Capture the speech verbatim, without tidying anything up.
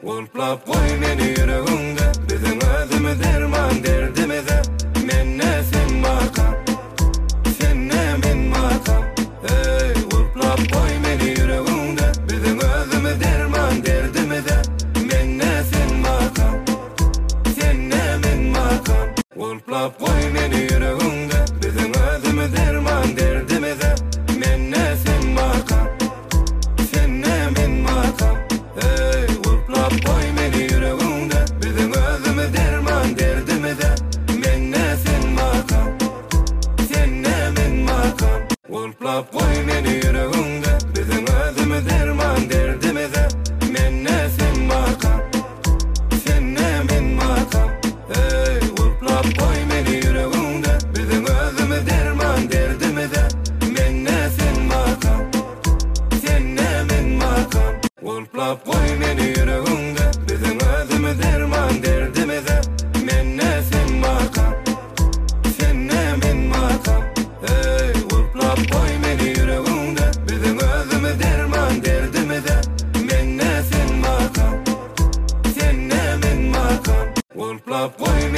Ulplap koy meni yüreğinde, bizim özümü derman derdimize. Menne sen makam, senne min makam. Hey, ulplap koy meni yüreğinde, bizim özümü derman derdimize. Menne sen makam, senne min makam. Ulplap koy meni yüreğinde, bizim özümü derman derdimize. Menne sen makam, senne min makam. Hey, ulplap koy meni yüreğinde, bizim özümü derman derdimize. Menne sen makam, senne min makam. Ulplap koy meni yüreğinde, bizim özümü derman derdimize. Menne sen makam, senne min makam. Hey, ulplap koy meni yüreğinde, bizim özümü derman derdimize. Menne sen makam, senne min makam. Ulplap koy meni yüreğinde, bizim özümü derman derdimize. Menne sen makam, senne min makam. Hey, ulplap koy meni yüreğinde, bizim özümü derman derdimize. Menne sen makam, senne min makam. Ulplap koy